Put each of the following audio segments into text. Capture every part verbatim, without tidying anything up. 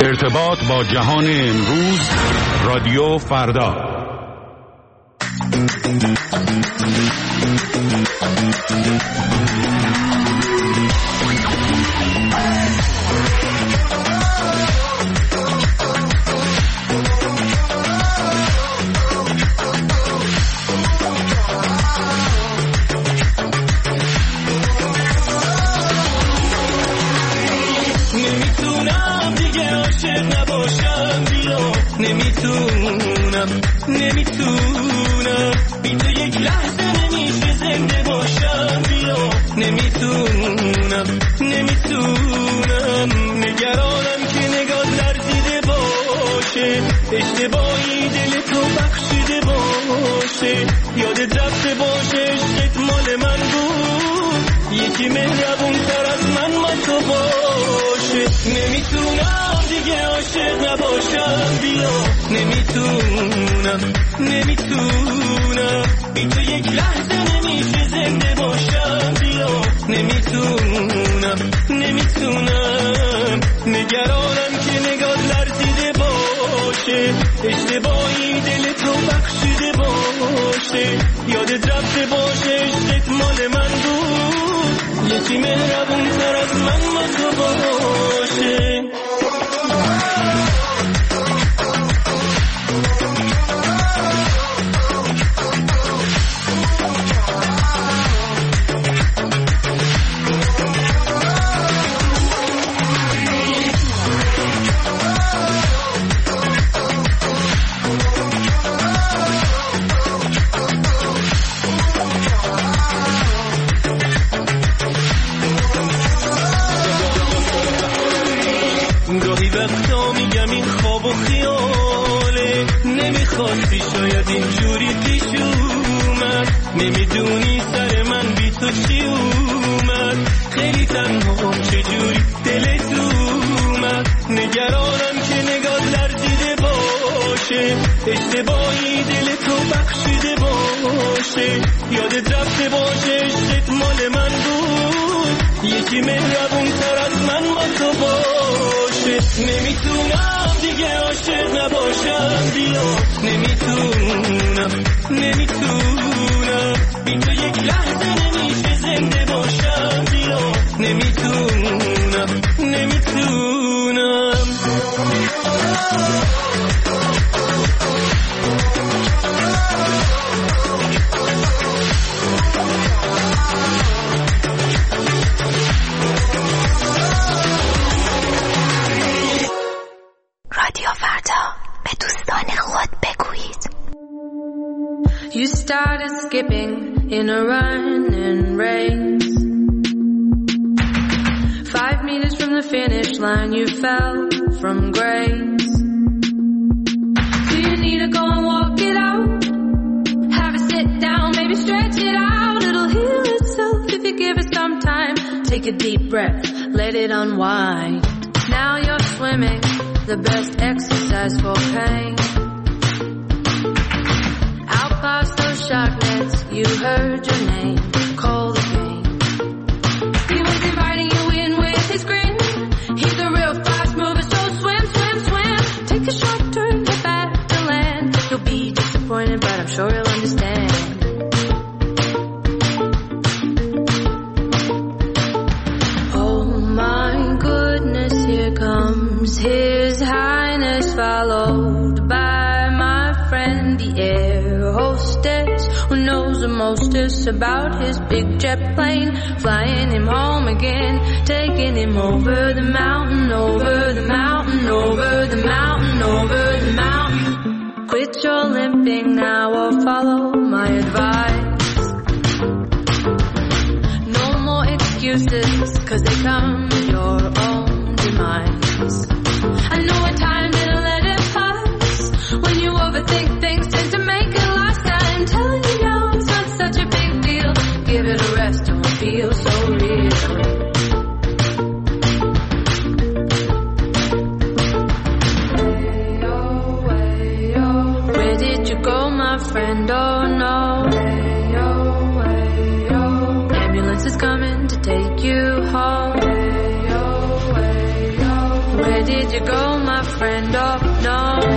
ارتباط با جهان امروز، رادیو فردا. نمیتونم نمیتونم بی تو یک لحظه نمیشه زنده باشم، بیا نمیتونم نمیتونم نگرانم که نگاه لرزیده باشه، اشتباهی دل تو بخشیده باشه، یادت رفته باشه عشقت مال من بود، یکی مهربون تر از من ما تو باشه. نمیتونم دیگه عاشق نباشم، بیا نمیتونم نمیتونم بی تو یک لحظه نمیشه زنده باشم، بیا نمیتونم نمیتونم نگرانم که نگاه لرزیده باشه، اشتباهی دل تو بخشیده باشه، یادت رفته باشه عشقت مال من بود، یکی مهربون تر از من ما تو باشه. گاهی وقتا میگم این خواب و خیاله، نمیخواستی شاید اینجوری پیش اومد، نمیدونی سر من بی تو چی اومد، خیلی تنها چجوری دلت اومد، نگرانم که نگاه لرزیده باشه، اشتباهی دل تو بخشیده باشه، یادت رفته باشه عشقت مال من بود، یکی مهربون تر از من با تو باشه. نمیتونم دیگه عاشق نباشم، بیا نمیتونم نمیتونم بی تو یک لحظه نمیشه زنده باشم، بیا نمیتونم نمیتونم. You started skipping in a running race. Five meters from the finish line you fell from grace. Do you need to go and walk it out? Have a sit down, maybe stretch it out. It'll heal itself if you give it some time. Take a deep breath, let it unwind. Now you're swimming, the best exercise for pain. Past those shark nets, you heard your name, call the game. He was inviting you in with his grin. He's a real fast mover, so swim, swim, swim. Take a short turn, get back to land. You'll be disappointed, but I'm sure you'll understand. Oh my goodness, here comes His Highness, followed by my friend the air hostess, who knows the mostest about his big jet plane, flying him home again, taking him over the mountain, over the mountain, over the mountain, over the mountain. Quit your limping now or follow my advice. No more excuses, cause they come with your own demise. I know a time it'll let it pass, when you overthink things tend to make it last. I'm telling you now, it's not such a big deal. Give it a rest, don't feel so real. Where did you go, my friend? Oh no. Ambulance is coming to take you home. Where did you go, my my friend. Oh no,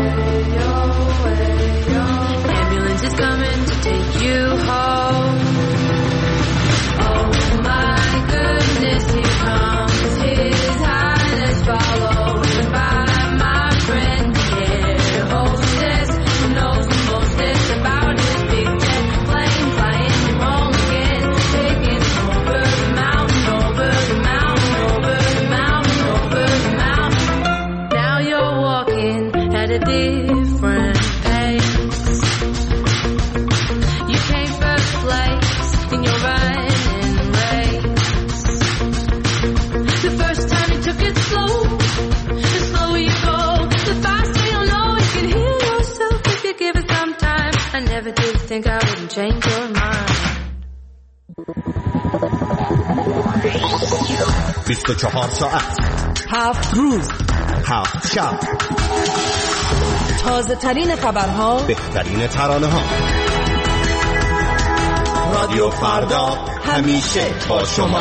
ambulance is coming to take you home. Oh my goodness, here comes His Highness, followed by my friend, the air hostess, who knows the mostest about his big jet plane, flying him home again, taking him over the mountain, over the mountain, over the mountain, over the mountain. Now you're walking at a different pace. You came first place in your running race. The first time you took it slow, the slower you go, the faster you'll know you can heal yourself if you give it some time. I never did think I wouldn't change your mind. بیست و چهار ساعت، هفت روز، هفت شب، تازه ترین خبرها، بهترین ترانه ها. رادیو فردا همیشه با شما.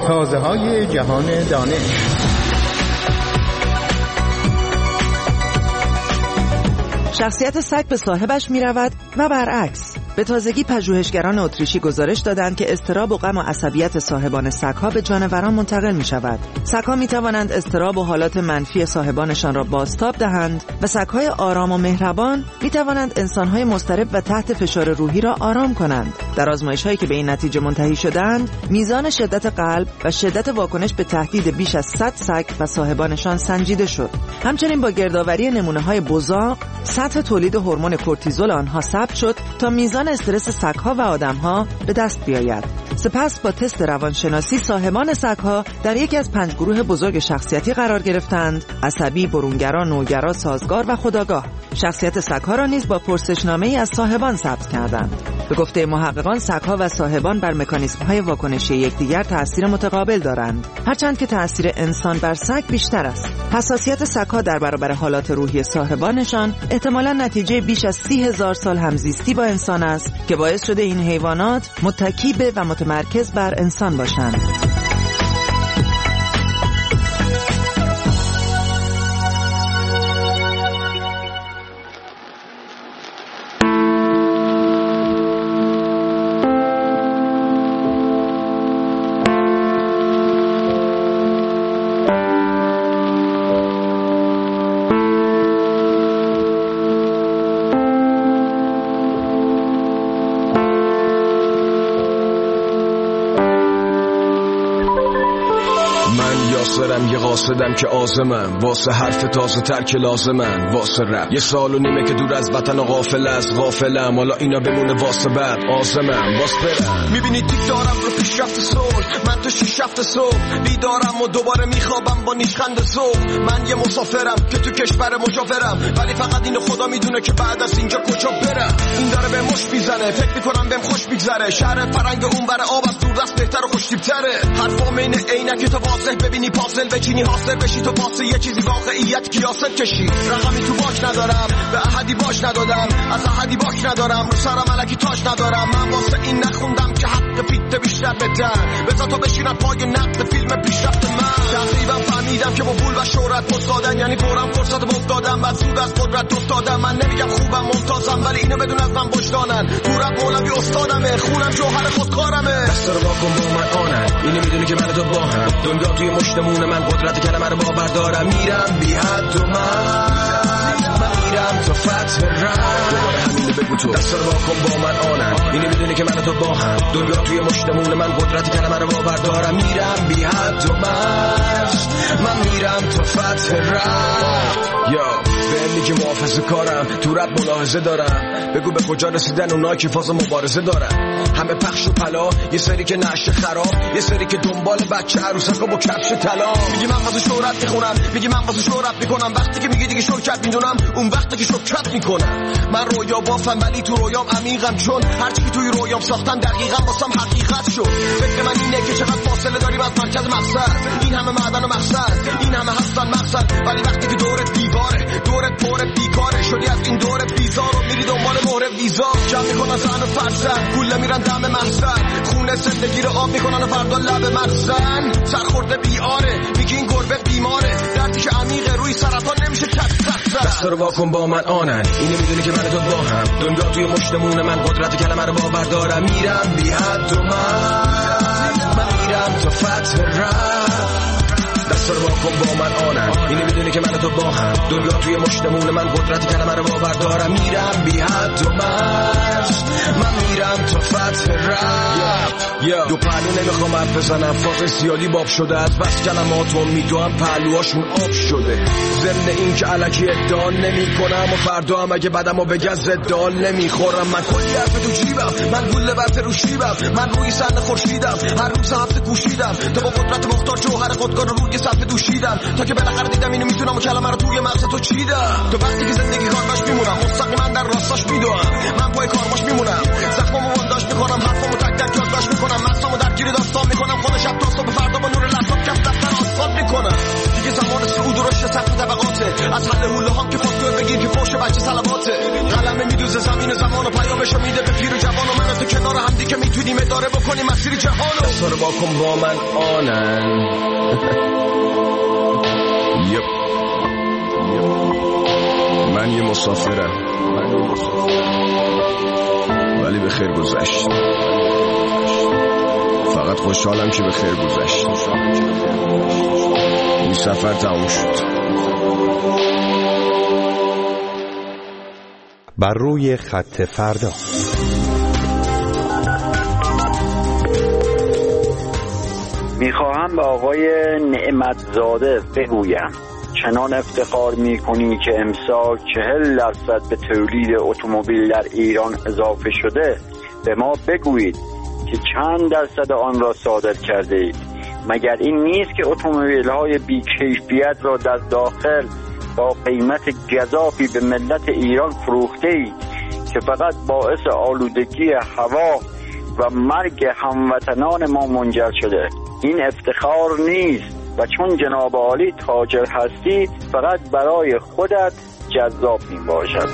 تازه های جهان دانش. شخصیت سگ به صاحبش می رود و برعکس. به تازگی پژوهشگران اتریشی گزارش دادند که اضطراب و غم و عصبیت صاحبان سگ‌ها به جانوران منتقل می شود. سگ‌ها می توانند اضطراب و حالات منفی صاحبانشان را بازتاب دهند و سگ‌های آرام و مهربان می توانند انسان‌های مضطرب و تحت فشار روحی را آرام کنند. در آزمایش‌هایی که به این نتیجه منتهی شدند، میزان شدت قلب و شدت واکنش به تهدید بیش از صد سگ و صاحبانشان سنجیده شد. همچنین با گردآوری نمونه‌های بزاق، سطح تولید هورمون کورتیزول آنها ثبت شد تا میزان استرس سگ‌ها و آدم‌ها به دست بیاید. سپس با تست روانشناسی صاحبان سگ‌ها در یکی از پنج گروه بزرگ شخصیتی قرار گرفتند: عصبی، برونگرا، نوگرا، سازگار و خودآگاه. شخصیت سگ‌ها را نیز با پرسشنامه‌ای از صاحبان ثبت کردند. به گفته محققان، سگ‌ها و صاحبان بر مکانیزم‌های واکنشی یکدیگر تأثیر متقابل دارند، هرچند که تأثیر انسان بر سگ بیشتر است. حساسیت سگ‌ها در برابر حالات روحی صاحبانشان احتمالاً نتیجه بیش از سی هزار سال همزیستی با انسان است که باعث شده این حیوانات متکی به و متمرکز بر انسان باشند. یاسرم یه قاصدم که آزمم، واسه حرف تازه تر که لازمن، واسه رپ یه سال و نیمه که دور از وطن و غافل از غافلم، حالا اینا بمونه واسه بعد آزمم باز برم. میبینی دیک دارم رو پیشرفت صلح، من تو شیش هفت صبح بیدارم و دوباره میخوابم با نیشخند ذوق. من یه مسافرم که تو کشور مجاورم، ولی فقط اینو خدا میدونه که بعد از اینجا کجا برم. این داره به مش میزنه، فکر میکنم بهم خوش میگذره، شهر فرنگ اون بره آب از دور دست بهتر و خوشتیب‌تره. حرفام اینه عینک تو واضح ببینی پازل بچینی حاصل بشی، تو واسه یه چیزی واقعیت کیاسل کشی. رقمی تو باش ندارم، به احدی باش ندادم، از احدی باش ندارم، رو سرم الکی تاش ندارم. من واسه این نخوندم که حق فیت بیشتر بدن، بذار تو بشینم پای نقد فیلم پیشرفت من. تقریبا فهمیدم که با پول و شهرت مستادن، یعنی برم فرصت مفتادم بعد زود از قدرت افتادم. من نمیگم خوبم ممتازم، ولی اینو بدون از من وجدانن، تو رپ مولوی استادمه، خونم جوهر خودکارمه. دست رو واکن با من آنن، اینو میدونی که من تو با هم، دنیا توی مشتمون من، قدرت کلمه رو باور دارم. میرم بی حد و من میرم تا فتح رم، دوباره همینو بگو تو. دست رو واکن با من آنن، اینو میدونی که من تو با هم، دنیا توی مشتمون من، قدرت کلمه رو باور دارم. میرم بی حد و من من میرم تا فتح رم. یا به میگی محافظه کارم، تو رب ملاحظه دارم، بگو به کجا رسیدن اونایی که فاز مبارزه دارن. همه پخش و پلا، یه سری که نشه خراب، یه سری که دنبال بچه عروسکا با کفش طلا. میگی من واسه شهرت میخونم، میگی من واسه شهرت میکنم، وقتی که میگی دیگه شرکت میدونم، اون وقتی که شرکت میکنم. من رویا بافم ولی تو رویام عمیقم، چون هرچی که توی رویام ساختم دقیقاً واسم حقیقت شد. فکر من اینه که چقدر فاصله داریم از مرکز مقصد، این همه معدن و مقصد، این همه هستن مقصد، ولی وقتی که دورت دیواره، دورت پر بیکاره، شدی از این دور بیزار و میری دنبال مهر ویزا. جمع میکنن زن و فرزن، گوله میرن دم محزن، خونه زندگی رو آب میکنن و فردا لب مرزن. سرخورده بیاره، میگی این گربه بیماره، دردی که عمیقه روی سرطان نمیشه کت زد. دست رو واکن با من آنن، اینو میدونی که من تو با هم، دنیا توی مشتمون من، قدرت کلمه رو باور دارم. میرم بی حد و من من میرم تا فتح رم. دست رو واکن با من آنن، اینو میدونی که من تو با هم، دنیا توی مشتمون من، قدرت کلمه رو باور دارم. میرم بی حد و من من میرم تا فتح رم. دو پهلو نمیخوام حرف بزنم، فاز زیادی باب شده، از بس کلماتون میدونم پهلوهاشون آب شده. ضمن این که الکی ادعا نمی کنم و فردا هم اگه بدم و بگه زدال نمیخورم. من کلی حرف تو جیبم، من گوله برت رو شیبم، من روی سن خورشیدم، هر روز هفته کوشیدم تا با قدرت مختار جوهر خودکار رو روی صفحه دوشیدم، تا که بالاخره دیدم اینو میتونم و کلمه رو توی مغز تو چیدم. تو وقتی که زندگی کارماش میمونم، مستقیما در راستاش میدوام، من پای کارماش میمونم، زخمامو بنداش میکنم، حرفامو تک تک یادداشت میکنم، مغزامو درگیر داستان میکنم، خود شب تا صبح فردا با نور لپتاپ کف دفتر آسفالت میکنم. دیگه زمان صعود و رشد سطح طبقاته، از حل حوله ها که فوتو بگیر که فوش بچه صلواته. قلم میدوزه زمین زمان و پیامشو میده به پیر و جوان و من تو کنار هم دیگه میتونیم اداره بکنیم مسیر جهانو. دستار با کن با من آنن یپ من یه مسافرم من یه مسافرم ولی به خیر گذشت. فقط خوشحالم که به خیر گذشت. این سفر تموم شد. بر روی خط فردا. میخواهم به آقای نعمتزاده بگویم چنان افتخار میکنی که امسال چهل درصد به تولید اتومبیل در ایران اضافه شده. به ما بگویید که چند درصد آن را صادر کرده اید. مگر این نیست که اتومبیل های بی‌کیفیت را در داخل با قیمت گزافی به ملت ایران فروخته اید که فقط باعث آلودگی هوا و مرگ هموطنان ما منجر شده؟ این افتخار نیست و چون جناب عالی تاجر هستی فقط برای خودت جذاب می باشد.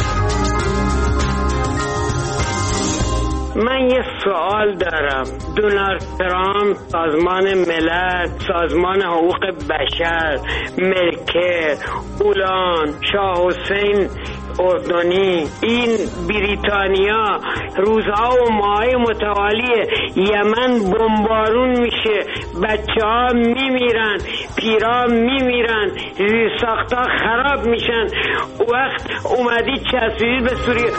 من یه سوال دارم. دونالد ترامپ، سازمان ملل، سازمان حقوق بشر، مرکل، اولان، شاه حسین اردنی، این بریتانیا روزها و ماهای متوالی یمن بمبارون میشه، بچه ها میمیرن، پیرا میمیرن، زیرساختها خراب میشن. وقت اومدی چسبیدی به سوریه.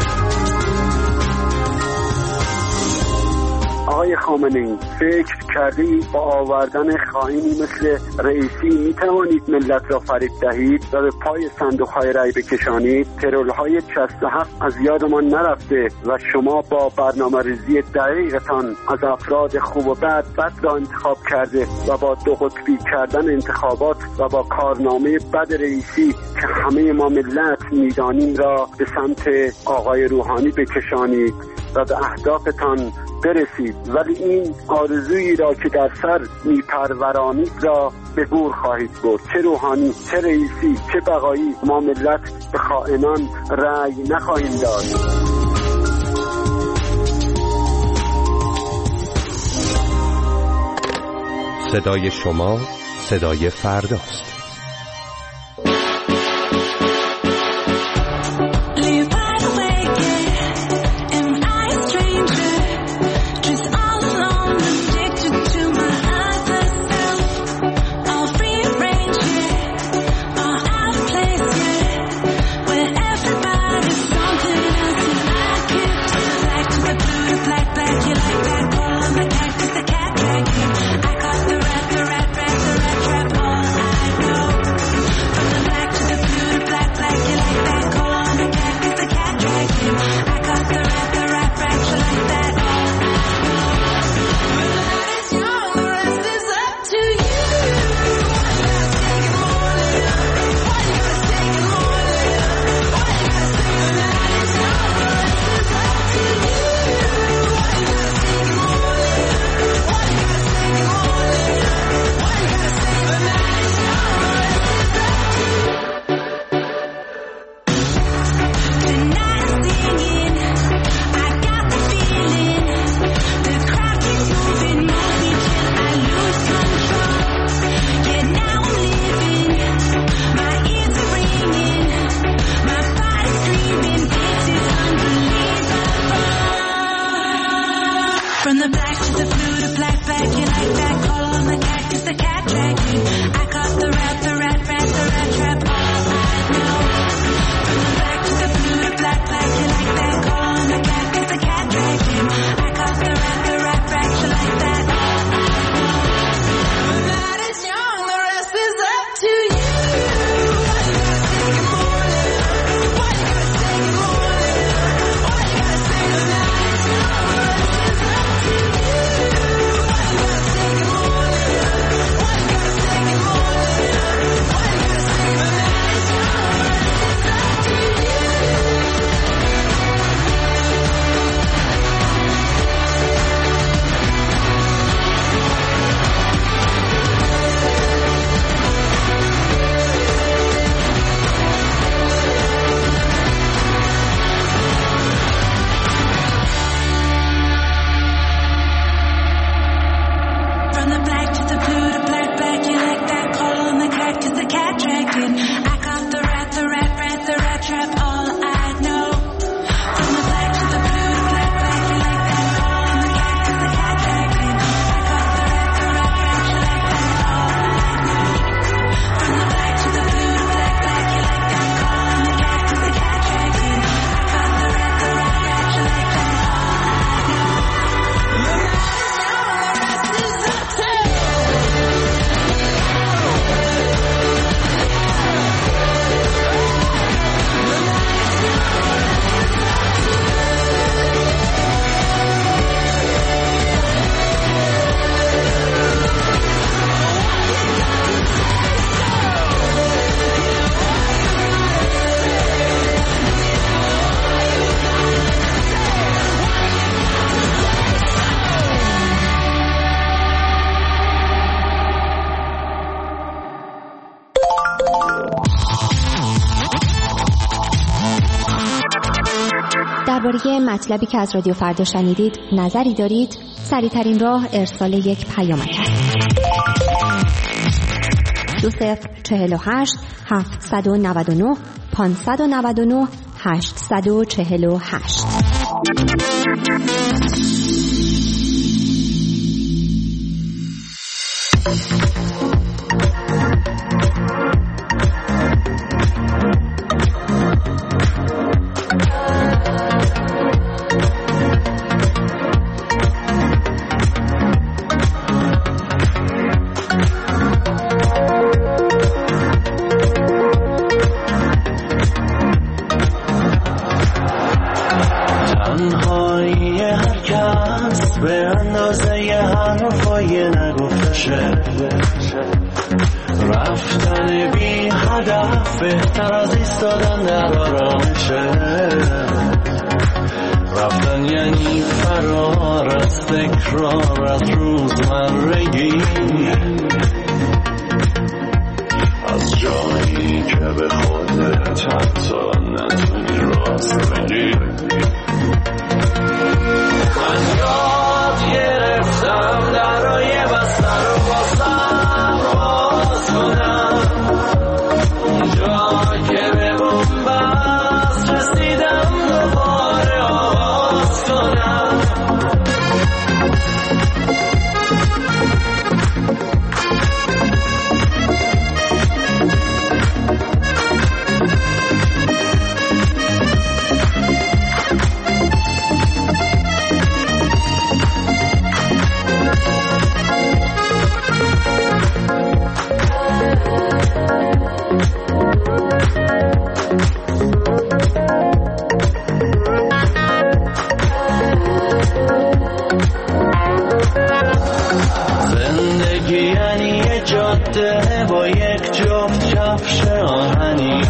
آقای خامنه‌ای، فکر کردی با آوردن خائنی مثل رئیسی می توانید ملت را فریب دهید و به پای صندوق‌های رای بکشانید؟ ترول‌های چست حق از یادمان نرفته و شما با برنامه‌ریزی دقیقتان از افراد خوب و بد بد را انتخاب کرده و با دو قطبی کردن انتخابات و با کارنامه بد رئیسی که همه ما ملت میدانیم را به سمت آقای روحانی بکشانید و به اهدافتان برسید. ولی این آرزویی را که در سر میپرورانید را به گور خواهید برد. چه روحانی، چه رئیسی، چه بقایی، ما ملت به خائنان رأی نخواهیم داد. صدای شما صدای فرداست. hijacking. I got the rat, the rat, rat, the rat trap, all I know. From the black to the blue, the black, black, you like that all in the cat to the hijacking. I got the rat, the rat, rat, you like that all I know. From the black to the blue, the black, black, you like that all in the cat to the hijacking. I got the rat, the rat, rat, you like that all I know. The rest is up to درباره مطلبی که از رادیو فردا شنیدید نظری دارید؟ سریع‌ترین راه ارسال یک پیامک است. دو صفر چهل و هشت هفتصد و نود و نه پانصد و نود و نه هشتصد و چهل و هشت. رفتن بی هدف بهتر از ایستادن در آرامشه. رفتن یعنی فرار از تکرار از روزمرگی، از جایی که به خودت حتی نتونی راست بگی. من یاد گرفتم درای بستر رو بازم باز کنم، اونجا که به بنبست رسیدم دوباره آواز کنم. جاده با یک جفت کفش آهنی،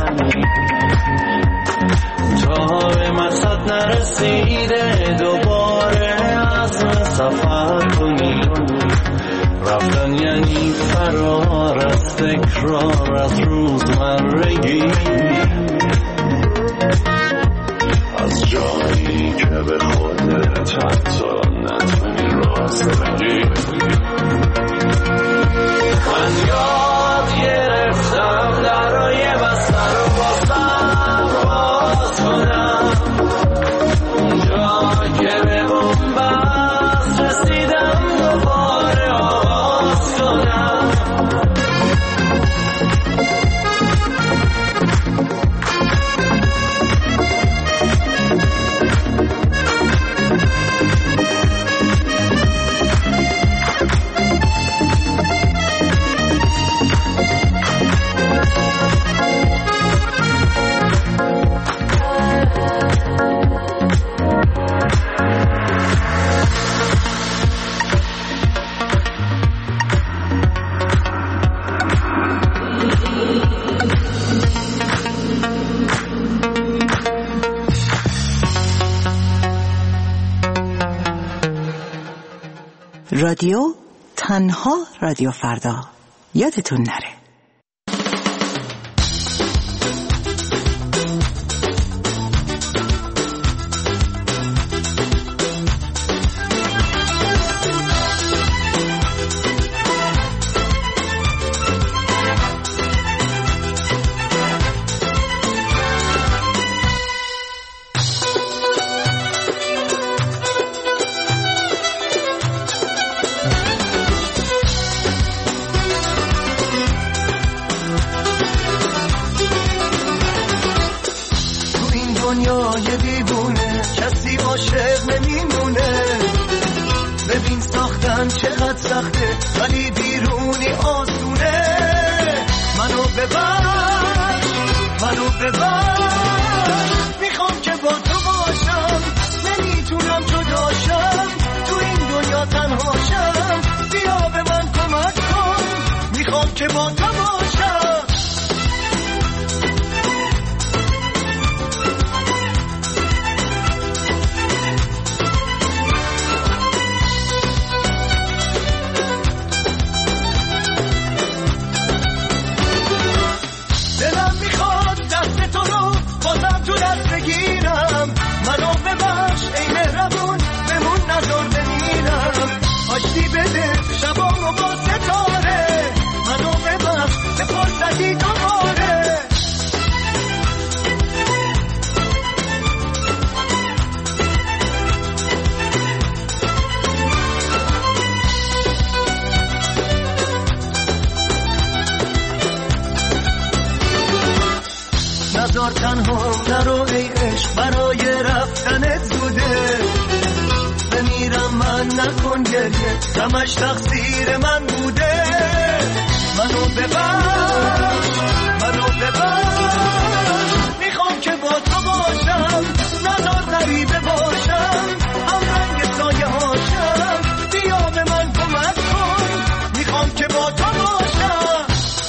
تا به مقصد نرسیده دوباره عزم سفر کنی. رفتن یعنی فرار از تکرار از روزمرگی، از جایی که به خودت حتی نتونی راست بگی. من یاد گرفتم درای بستر رو بازم باز کنم، اونجا که به بنبست رسیدم دوباره آواز کنم. رادیو تنها رادیو فردا، یادتون نره. دنیای دیوونه کسی عاشق نمیمونه. ببین ساختن چقدر سخته ولی بیرونی آسونه. منو ببر منو ببر میخوام که با تو باشم نمیتونم جداشم تو این دنیا تنهاشم. بیا به من کمک کن میخوام که با تو باشم. دلم میخواد دست تو رو بازم تو دست بگیرم. منو ببخش ای مهربون بمون نذار بمیرم. آشتی بده شبامو با ستاره. منو ببخش به فرصتی دوباره. نذار تنها نرو ای عشق برای رفتنت زوده. بمیرم من نکن گریه غمش تقصیر من بوده. منو ببخش منو ببخش میخوام که با تو باشم. نذار غریبه باشم هم رنگ سایه هاشم. بیا به من کمک کن میخوام که با تو باشم.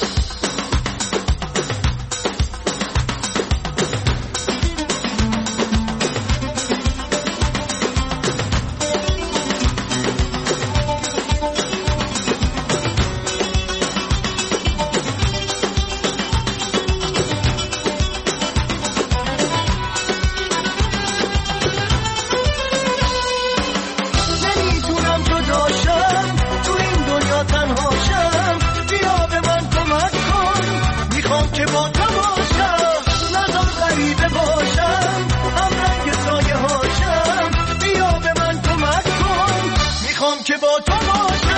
نمیتونم جداشم تو این دنیا تنهاشم. بیا به من کمک کن میخوام که با تو باشم. نذار غریبه باشم هم رنگ سایه هاشم. بیا به من کمک کن میخوام که با تو باشم.